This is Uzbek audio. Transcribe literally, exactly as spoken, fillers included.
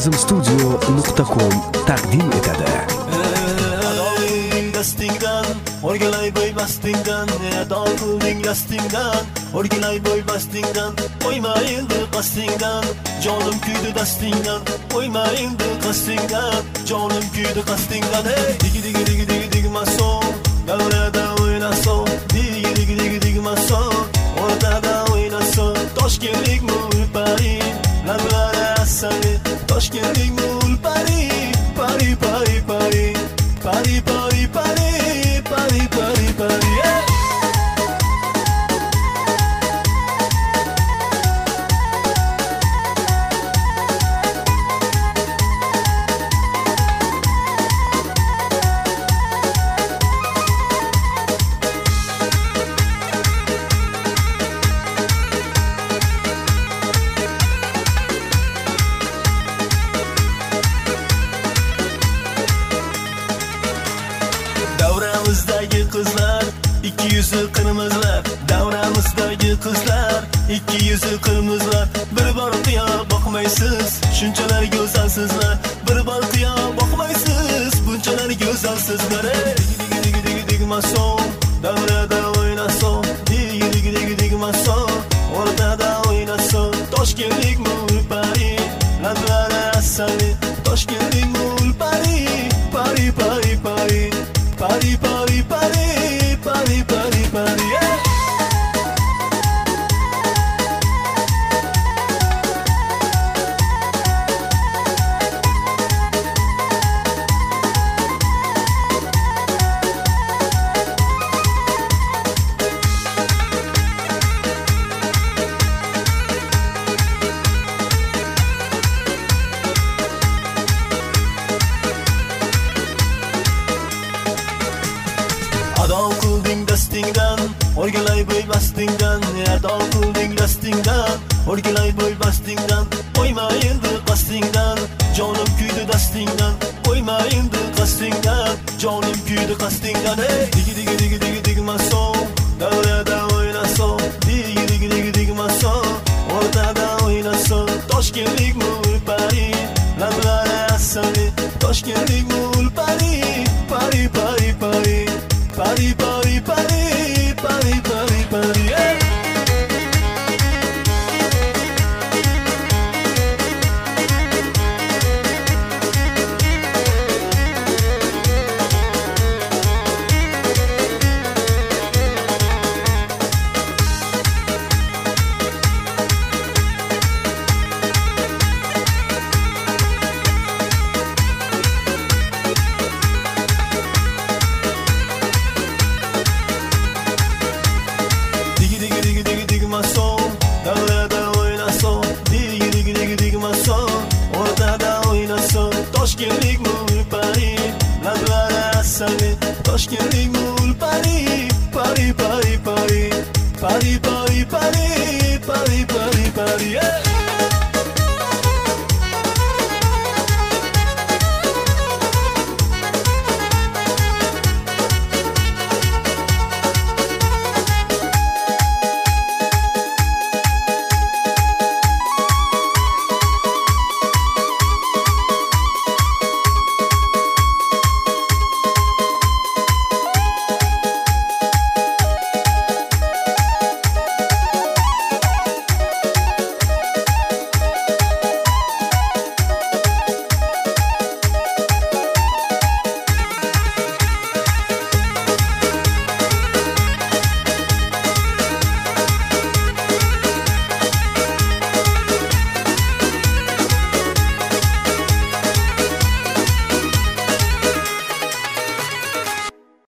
nozim studio nuqta com taqdim etadi. Dastingdan, o'rgilay bo'y bastingdan, ado qilding dastingdan, o'rgilay bo'y bastingdan, qo'yma endi qastingdan, jonim kuydi dastingdan, qo'yma endi qastingdan, jonim kuydi qastingdan. Hey, digi digi digi digi digi maso, davrada o'ynaso, digi digi digi digi maso, o'rtada o'ynaso, Toshkentlik mulpari, lablari asali, Toshkentlik mulpari, pari pari pari. Pari, pari, pari, pari, pari, pari, yeah. Davramizdagi qizlar ikki yuzi qirmizlar, davramizdagi qizlar ikki yuzi qirmizlar, bir bor qiyo boqmaysiz, shunchalar go'zalsizlar, bir bor qiyo boqmaysiz, bunchalar go'zalsizlar. Digi digi digi digi maso, davrada o'ynaso, digi digi digi digi maso, o'rtada o'ynaso, Toshkentlik mulpari, lablari asali, Toshkentlik mulpari, pari pari pari. Pari, pari, pari, pari, pari, pari, yeah. Ado qilding dastingdan, o'rgilay bo'y bastingdan, ado qilding dastingdan, o'rgilay bo'y bastingdan, qo'yma endi qastingdan, jonim kuydi dastingdan, qo'yma endi qastingdan, jonim kuydi qastingdan. Hey, digi digi digi digi digi maso, davrada o'ynaso, digi digi digi digi maso, o'rtada o'ynaso, Toshkentlik mulpari, lablari asali, Toshkentlik mulpari, pari pari pari. Pari, pari, pari, pari, pari, pari, yeah. Davrada o'ynaso, digi digi digi digi maso, o'rtada o'ynaso, Toshkentlik mulpari, lablari asali, Toshkentlik mulpari, pari pari pari, pari pari pari, pari pari pari, yeah.